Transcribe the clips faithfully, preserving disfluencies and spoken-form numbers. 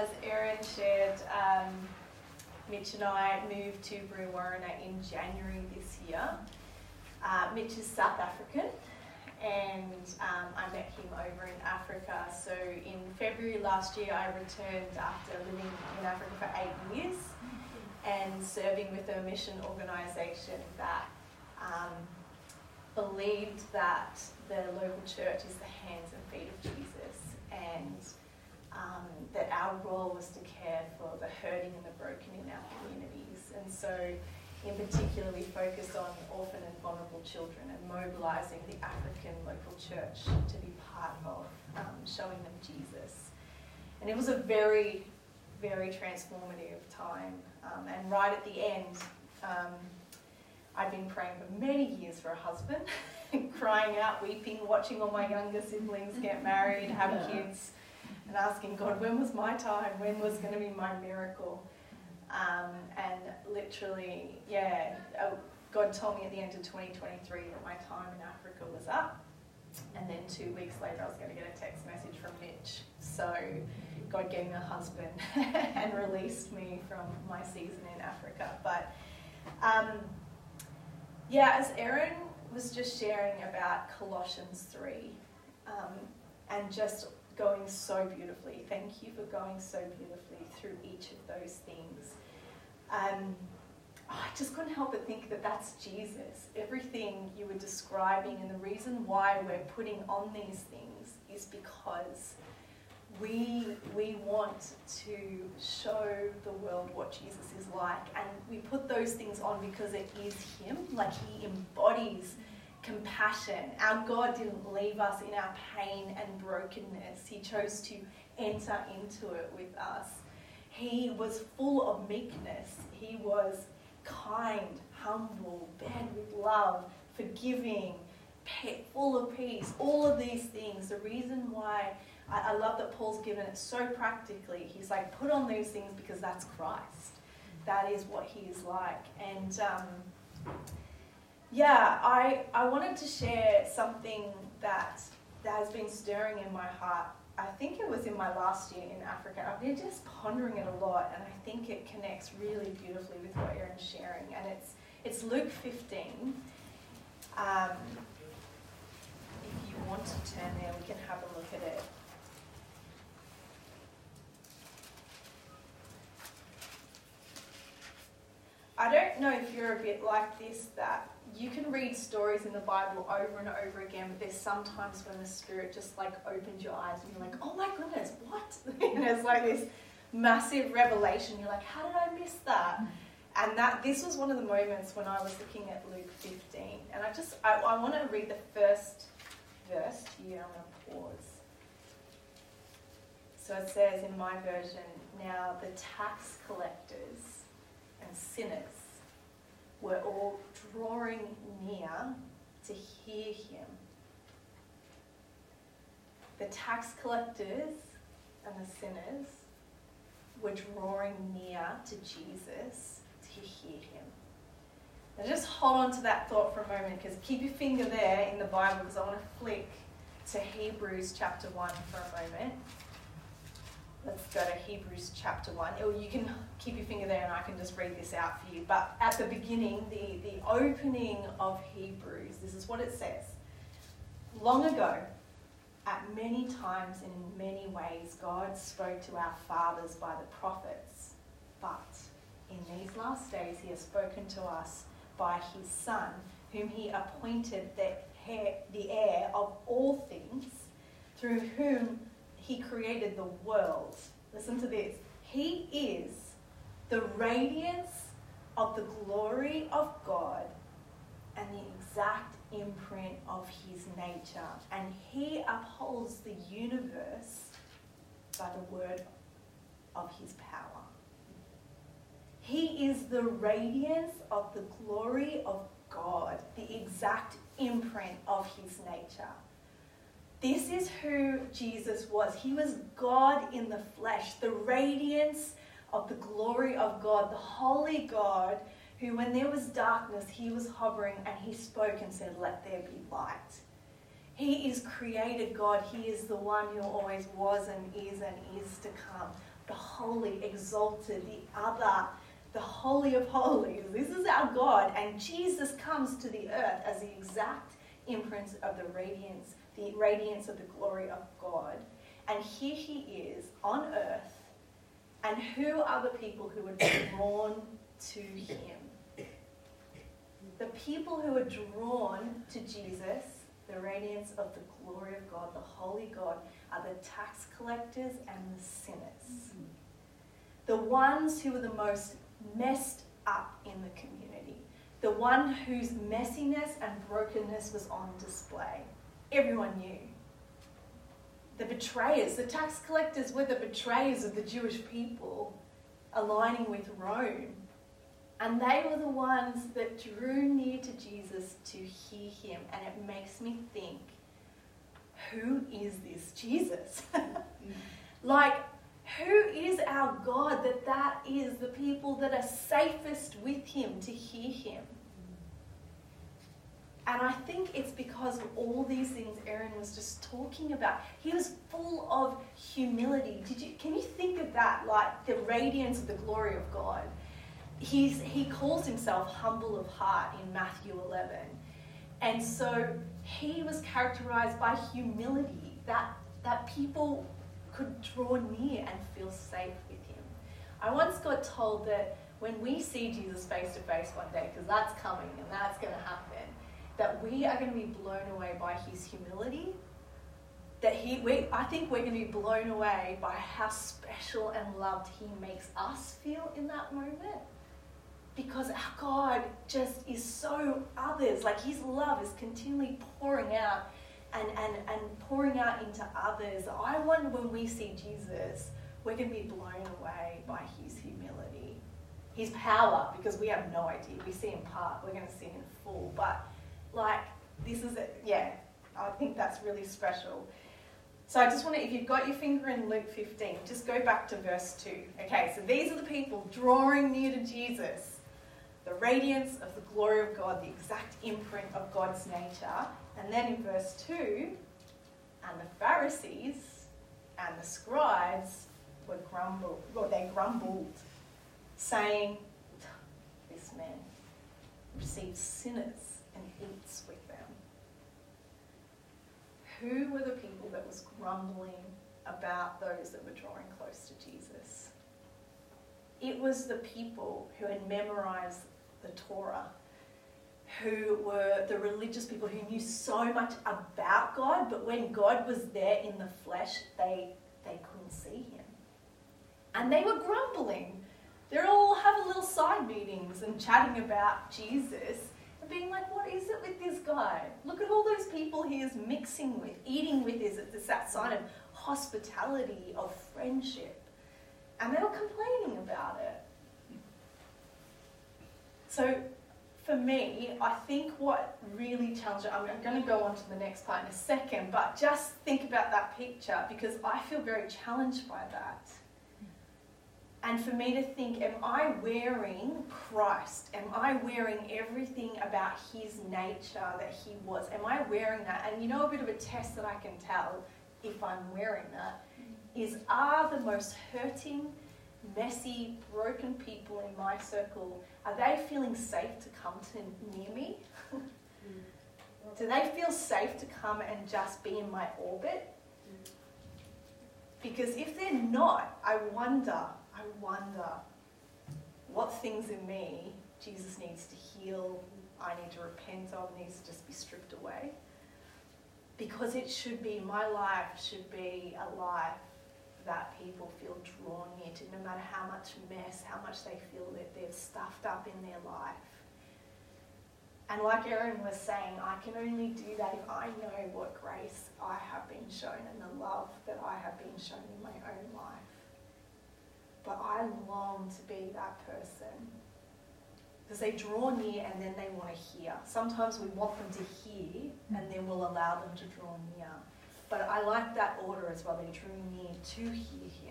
as Erin shared, um, Mitch and I moved to Brewarrina in January this year. Uh, Mitch is South African, and um, I met him over in Africa. So in February last year, I returned after living in Africa for eight years and serving with a mission organisation that um, believed that the local church is the hands and feet of Jesus, and um, that our role was to care for the hurting and the broken in our communities. And so in particular, we focused on orphan and vulnerable children and mobilising the African local church to be part of um, showing them Jesus. And it was a very, very transformative time. Um, and right at the end, um, I'd been praying for many years for a husband, crying out, weeping, watching all my younger siblings get married, have kids, and asking God, when was my time? When was going to be my miracle? Um, and literally, yeah, uh, God told me at the end of twenty twenty-three that my time in Africa was up. And then two weeks later, I was going to get a text message from Mitch. So God gave me a husband and released me from my season in Africa. But um, yeah, as Erin was just sharing about Colossians three, um, and just going so beautifully. Thank you for going so beautifully through each of those things. Um, I just couldn't help but think that that's Jesus. Everything you were describing, and the reason why we're putting on these things is because we we want to show the world what Jesus is like, and we put those things on because it is him. Like, he embodies compassion. Our God didn't leave us in our pain and brokenness. He chose to enter into it with us. He was full of meekness. He was kind, humble, bent with love, forgiving, full of peace. All of these things. The reason why I, I love that Paul's given it so practically. He's like, put on these things because that's Christ. That is what he is like. And um, yeah, I, I wanted to share something that, that has been stirring in my heart. I think it was in my last year in Africa. I've been just pondering it a lot, and I think it connects really beautifully with what Erin's sharing. And it's it's Luke fifteen. Um, if you want to turn there, we can have a look at it. I don't know if you're a bit like this, that you can read stories in the Bible over and over again, but there's sometimes when the Spirit just like opens your eyes and you're like, oh my goodness, what? And it's like this massive revelation. You're like, how did I miss that? And that this was one of the moments when I was looking at Luke fifteen. And I just, I, I want to read the first verse here. I'm going to pause. So it says in my version, now the tax collectors and sinners were all drawing near to hear him. The tax collectors and the sinners were drawing near to Jesus to hear him. Now just hold on to that thought for a moment, because keep your finger there in the Bible, because I want to flick to Hebrews chapter one for a moment. Let's go to Hebrews chapter one. Or you can keep your finger there and I can just read this out for you. But at the beginning, the, the opening of Hebrews, this is what it says. Long ago, at many times and in many ways, God spoke to our fathers by the prophets. But in these last days, he has spoken to us by his Son, whom he appointed the heir, the heir of all things, through whom he created the world. Listen to this. He is the radiance of the glory of God and the exact imprint of his nature. And he upholds the universe by the word of his power. He is the radiance of the glory of God, the exact imprint of his nature. This is who Jesus was. He was God in the flesh, the radiance of the glory of God, the holy God, who when there was darkness, he was hovering and he spoke and said, let there be light. He is created God. He is the one who always was and is and is to come. the holy, exalted, the other, the Holy of Holies. This is our God, and Jesus comes to the earth as the exact imprint of the radiance, the radiance of the glory of God. And here he is on earth, and who are the people who are drawn to him? The people who are drawn to Jesus, the radiance of the glory of God, the holy God, are the tax collectors and the sinners. Mm-hmm. The ones who are the most messed up in the community. The one whose messiness and brokenness was on display. Everyone knew. The betrayers, the tax collectors were the betrayers of the Jewish people, aligning with Rome. And they were the ones that drew near to Jesus to hear him. And it makes me think, who is this Jesus? Like, who is our God that that is the people that are safest with him to hear him? And I think it's because of all these things Aaron was just talking about. He was full of humility. Did you? Can you think of that? Like the radiance of the glory of God. He's, he calls himself humble of heart in Matthew eleven. And so he was characterized by humility, that, that people could draw near and feel safe with him. I once got told that when we see Jesus face to face one day, because that's coming and that's going to happen, that we are going to be blown away by his humility. That he, we, I think we're going to be blown away by how special and loved he makes us feel in that moment. Because our God just is so others. Like his love is continually pouring out and, and, and pouring out into others. I wonder when we see Jesus, we're going to be blown away by his humility. His power, because we have no idea. We see in part, we're going to see in full. But like, this is, a, yeah, I think that's really special. So I just want to, if you've got your finger in Luke fifteen, just go back to verse two. Okay, so these are the people drawing near to Jesus. The radiance of the glory of God, the exact imprint of God's nature. And then in verse two, and the Pharisees and the scribes were grumbled, or they grumbled, saying, this man receives sinners and eats with them. Who were the people that was grumbling about those that were drawing close to Jesus? It was the people who had memorized the Torah, who were the religious people who knew so much about God, but when God was there in the flesh, they, they couldn't see him. And they were grumbling. They're all having little side meetings and chatting about Jesus and being like, what is it with this guy? Look at all those people he is mixing with, eating with. Is it that sign of hospitality, of friendship? And they were complaining about it. So for me, I think what really challenged it, I'm going to go on to the next part in a second, but just think about that picture because I feel very challenged by that. And for me to think, am I wearing Christ? Am I wearing everything about his nature that he was? Am I wearing that? And you know, a bit of a test that I can tell if I'm wearing that is, are the most hurting, messy, broken people in my circle, are they feeling safe to come to near me? Do they feel safe to come and just be in my orbit? Because if they're not, I wonder, I wonder what things in me Jesus needs to heal, I need to repent of, needs to just be stripped away. Because it should be, my life should be a life that people feel drawn near to, no matter how much mess, how much they feel that they've stuffed up in their life. And like Aaron was saying, I can only do that if I know what grace I have been shown and the love that I have been shown in my own life. But I long to be that person. Because they draw near and then they want to hear. Sometimes we want them to hear and then we'll allow them to draw near. But I like that order as well. They drew near to hear him.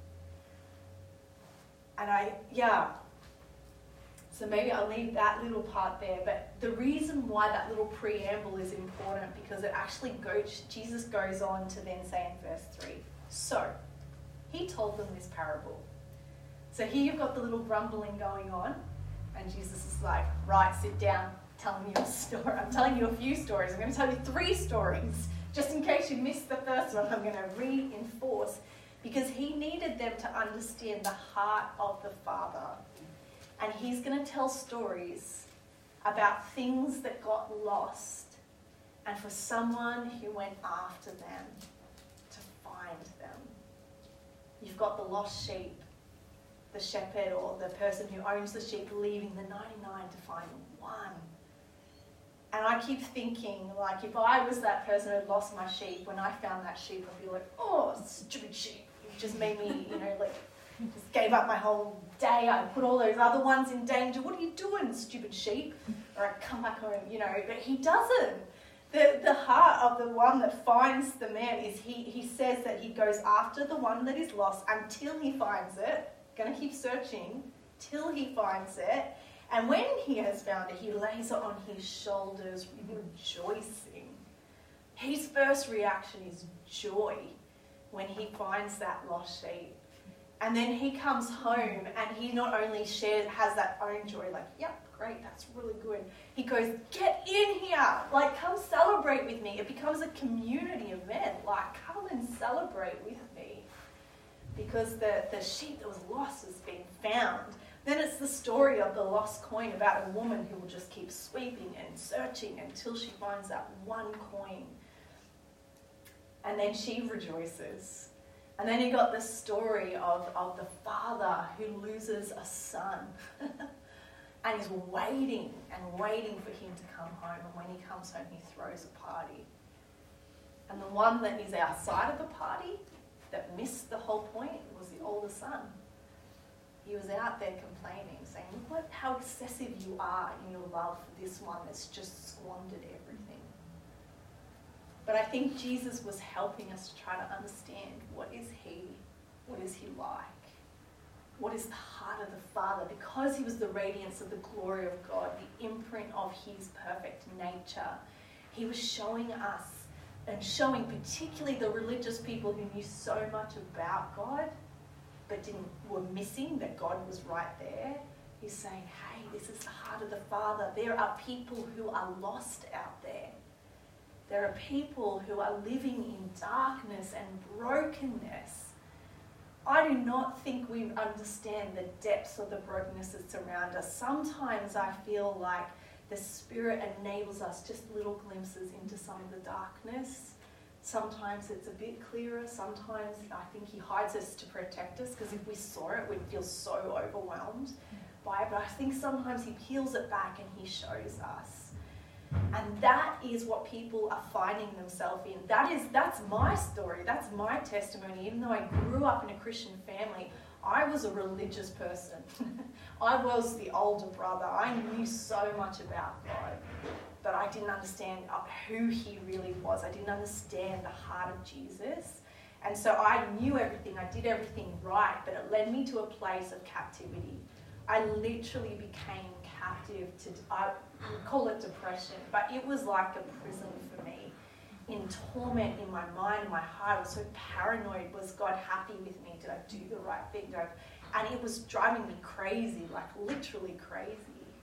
And I, yeah. So maybe I'll leave that little part there. But the reason why that little preamble is important, because it actually goes, Jesus goes on to then say in verse three, so, he told them this parable. So here you've got the little grumbling going on, and Jesus is like, right, sit down, telling you a story. I'm telling you a few stories. I'm going to tell you three stories. Just in case you missed the first one, I'm going to reinforce, because he needed them to understand the heart of the Father. And he's going to tell stories about things that got lost, and for someone who went after them to find them. You've got the lost sheep, the shepherd or the person who owns the sheep leaving the ninety-nine to find one. And I keep thinking, like, if I was that person who had lost my sheep, when I found that sheep, I'd be like, oh, stupid sheep. It just made me, you know, like, just gave up my whole day. I put all those other ones in danger. What are you doing, stupid sheep? Or I come back home, you know, but he doesn't. The, the heart of the one that finds the man is he, he says that he goes after the one that is lost until he finds it. Going to keep searching till he finds it. And when he has found it, he lays it on his shoulders, rejoicing. His first reaction is joy when he finds that lost sheep. And then he comes home and he not only shares, has that own joy, like, yep, great, that's really good. He goes, get in here, like, come celebrate with me. It becomes a community event, like, come and celebrate with me. Because the, the sheep that was lost has been found. Then it's the story of the lost coin about a woman who will just keep sweeping and searching until she finds that one coin. And then she rejoices. And then you got the story of, of the father who loses a son and is waiting and waiting for him to come home. And when he comes home, he throws a party. And the one that is outside of the party that missed the whole point was the older son. He was out there complaining, saying, look what, how excessive you are in your love for this one that's just squandered everything. But I think Jesus was helping us to try to understand, what is he? What is he like? What is the heart of the Father? Because he was the radiance of the glory of God, the imprint of his perfect nature, he was showing us and showing particularly the religious people who knew so much about God but didn't, were missing that God was right there. He's saying, hey, this is the heart of the Father. There are people who are lost out there. There are people who are living in darkness and brokenness. I do not think we understand the depths of the brokenness that's around us. Sometimes I feel like the Spirit enables us just little glimpses into some of the darkness. Sometimes it's a bit clearer. Sometimes I think he hides us to protect us, because if we saw it, we'd feel so overwhelmed by it. But I think sometimes he peels it back and he shows us. And that is what people are finding themselves in. That is, that's my story. That's my testimony. Even though I grew up in a Christian family, I was a religious person. I was the older brother. I knew so much about God, but I didn't understand who he really was. I didn't understand the heart of Jesus. And so I knew everything. I did everything right, but it led me to a place of captivity. I literally became captive to, I would call it depression, but it was like a prison for me. In torment in my mind, in my heart. I was so paranoid. Was God happy with me? Did I do the right thing? Did I... And it was driving me crazy, like literally crazy.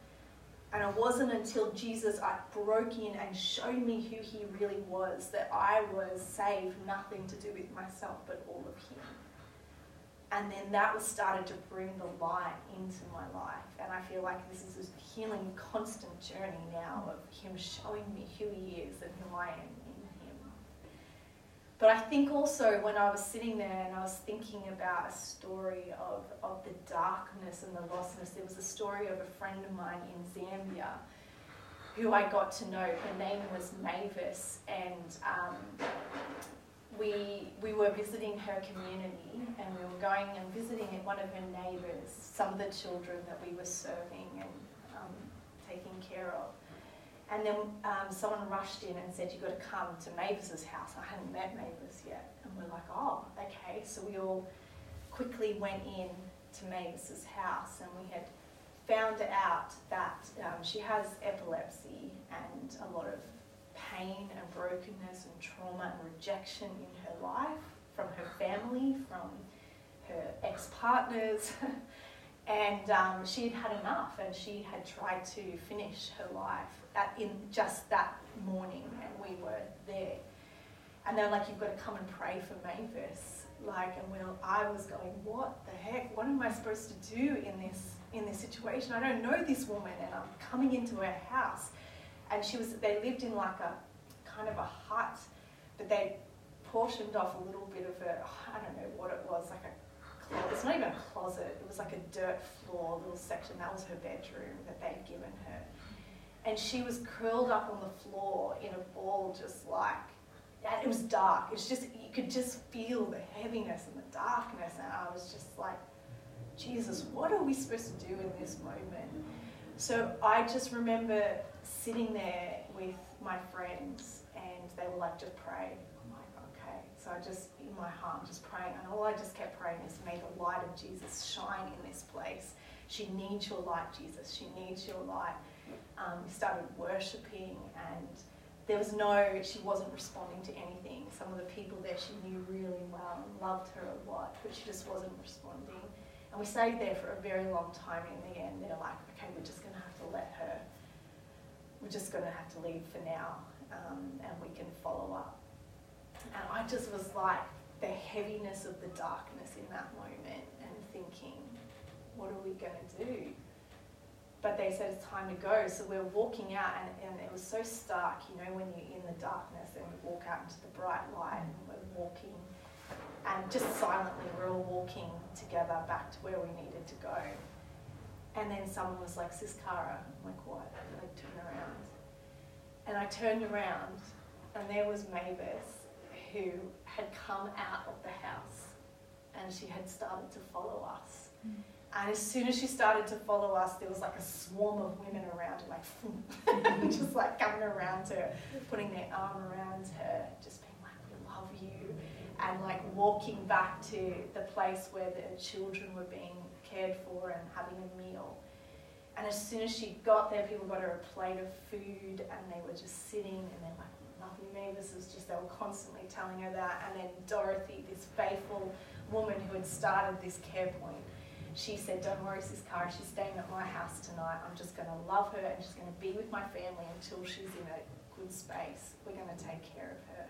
And it wasn't until Jesus I broke in and showed me who he really was that I was saved, nothing to do with myself but all of him. And then that was started to bring the light into my life. And I feel like this is a healing, constant journey now of him showing me who he is and who I am in him. But I think also when I was sitting there and I was thinking about a story of, of the darkness and the lostness, there was a story of a friend of mine in Zambia who I got to know. Her name was Mavis, and um, we we were visiting her community, and we were going and visiting one of her neighbours, some of the children that we were serving and um, taking care of. And then um, someone rushed in and said, you've got to come to Mavis's house. I hadn't met Mavis yet. And we're like, oh, okay. So we all quickly went in to Mavis's house, and we had found out that um, she has epilepsy and a lot of pain and brokenness and trauma and rejection in her life from her family, from her ex-partners, and um, she had had enough, and she had tried to finish her life at, in just that morning, and we were there. And they're like, you've got to come and pray for Mavis. Like, and we'll, I was going, what the heck? What am I supposed to do in this in this situation? I don't know this woman, and I'm coming into her house. And she was, they lived in like a kind of a hut, but they portioned off a little bit of a, I don't know what it was, like a closet. It's not even a closet. It was like a dirt floor, little section. That was her bedroom that they'd given her. And she was curled up on the floor in a ball, just like, and it was dark. It's just, you could just feel the heaviness and the darkness. And I was just like, Jesus, what are we supposed to do in this moment? So I just remember sitting there with my friends, and they were like, just pray. I'm like, okay. So I just, in my heart, just praying. And all I just kept praying is, may the light of Jesus shine in this place. She needs your light, Jesus. She needs your light. Um, we started worshipping, and there was no, she wasn't responding to anything. Some of the people there she knew really well and loved her a lot, but she just wasn't responding. And we stayed there for a very long time. In the end, they're like, okay, we're just going to have to let her, we're just going to have to leave for now, um, and we can follow up. And I just was like, the heaviness of the darkness in that moment, and thinking, what are we going to do? But they said it's time to go. So we were walking out, and, and it was so stark, you know, when you're in the darkness and you walk out into the bright light, and we're walking, and just silently we're all walking together back to where we needed to go. And then someone was like, Sis Cara, I'm like, what? Like, turn around. And I turned around, and there was Mavis, who had come out of the house, and she had started to follow us. Mm. And as soon as she started to follow us, there was like a swarm of women around her, like, just like coming around her, putting their arm around her, just being like, we love you. And like walking back to the place where the children were being cared for and having a meal. And as soon as she got there, people got her a plate of food, and they were just sitting, and they're like, love you, Mavis. It was just, they were constantly telling her that. And then Dorothy, this faithful woman who had started this care point, she said, don't worry, Sis Cara, she's staying at my house tonight. I'm just going to love her, and she's going to be with my family until she's in a good space. We're going to take care of her.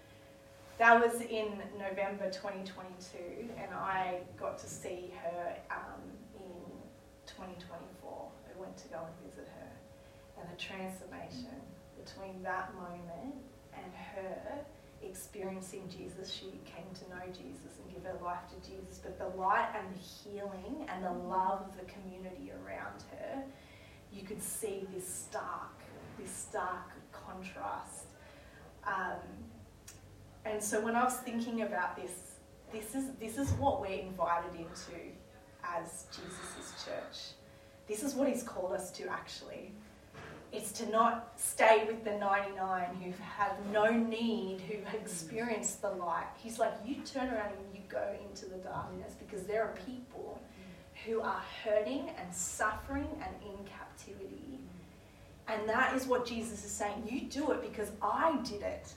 That was in November twenty twenty-two, and I got to see her um, in twenty twenty-four. I went to go and visit her. And the transformation between that moment and her experiencing Jesus, she came to know Jesus and give her life to Jesus, but the light and the healing and the love of the community around her, you could see this stark, this stark contrast. Um, and so when I was thinking about this, this is this is what we're invited into as Jesus' church. This is what he's called us to, actually. It's to not stay with the ninety-nine who have no need, who have experienced the light. He's like, you turn around and you go into the darkness, because there are people who are hurting and suffering and in captivity. And that is what Jesus is saying. You do it because I did it.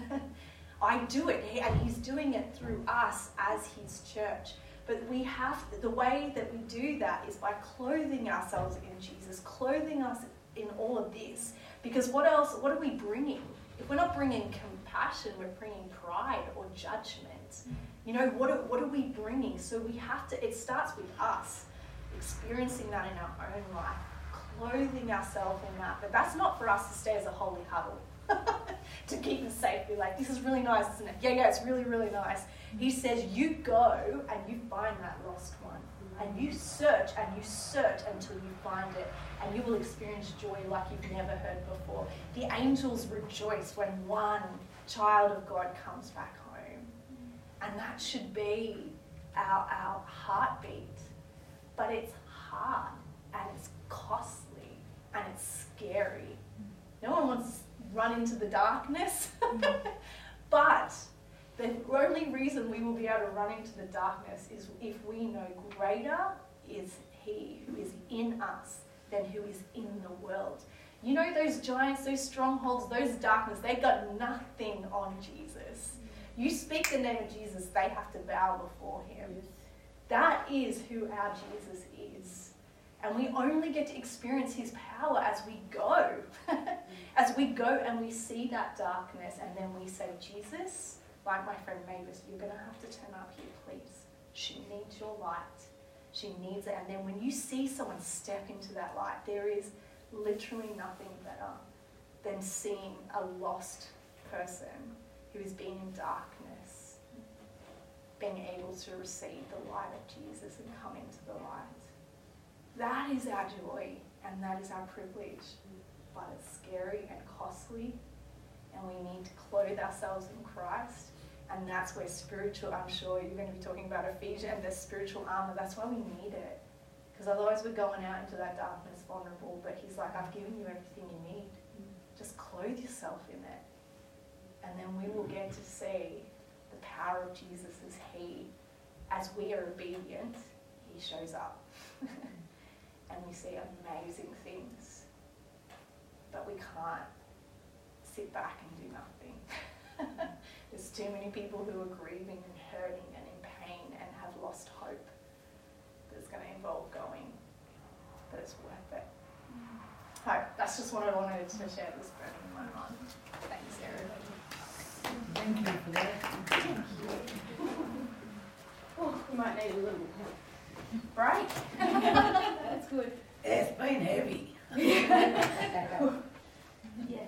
I do it. And he's doing it through us as his church. But we have to, the way that we do that is by clothing ourselves in Jesus, clothing us in all of this. Because what else, what are we bringing? If we're not bringing compassion, we're bringing pride or judgment. You know, what are, what are we bringing? So we have to, it starts with us experiencing that in our own life, clothing ourselves in that. But that's not for us to stay as a holy huddle, to keep us safe. Be like, this is really nice, isn't it? Yeah, yeah, it's really, really nice. He says, you go and you find that lost one. And you search and you search until you find it. And you will experience joy like you've never heard before. The angels rejoice when one child of God comes back home. And that should be our, our heartbeat. But it's hard and it's costly and it's scary. No one wants to run into the darkness. But the only reason we will be able to run into the darkness is if we know greater is he who is in us than who is in the world. You know, those giants, those strongholds, those darkness, they got nothing on Jesus. You speak the name of Jesus, they have to bow before him. That is who our Jesus is. And we only get to experience his power as we go. As we go and we see that darkness and then we say, Jesus, like my friend Mavis, you're going to have to turn up here, please. She needs your light. She needs it. And then when you see someone step into that light, there is literally nothing better than seeing a lost person who has been in darkness, being able to receive the light of Jesus and come into the light. That is our joy and that is our privilege. But it's scary and costly, and we need to clothe ourselves in Christ. And that's where spiritual, I'm sure you're going to be talking about Ephesians and the spiritual armor. That's why we need it. Because otherwise we're going out into that darkness vulnerable. But he's like, I've given you everything you need. Just clothe yourself in it. And then we will get to see the power of Jesus as he, as we are obedient, he shows up. And we see amazing things. But we can't sit back and do nothing. There's too many people who are grieving and hurting and in pain and have lost hope. That's going to involve going, but it's worth it. So that's just what I wanted to share this burning in my mind. Thanks, everybody. Thank you for that. Thank you. Oh, we might need a little break. That's good. It's been heavy. Yes.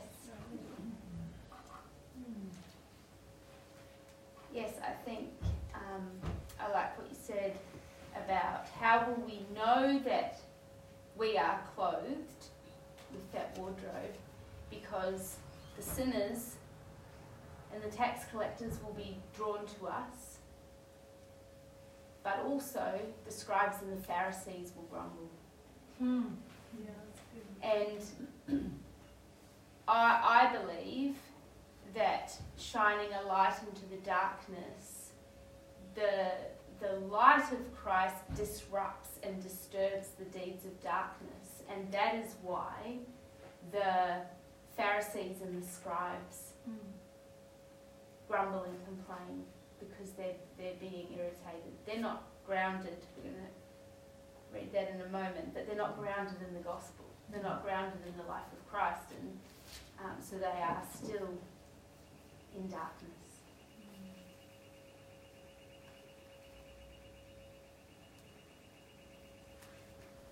Yes, I think um, I like what you said about how will we know that we are clothed with that wardrobe, because the sinners and the tax collectors will be drawn to us, but also the scribes and the Pharisees will grumble. Hmm. Yeah, that's good. And I, I believe that shining a light into the darkness, the, the light of Christ disrupts and disturbs the deeds of darkness. And that is why the Pharisees and the scribes mm. grumble and complain, because they're, they're being irritated. They're not grounded. We're going to read that in a moment, but they're not grounded in the gospel. They're not grounded in the life of Christ, and um, so they are still in darkness.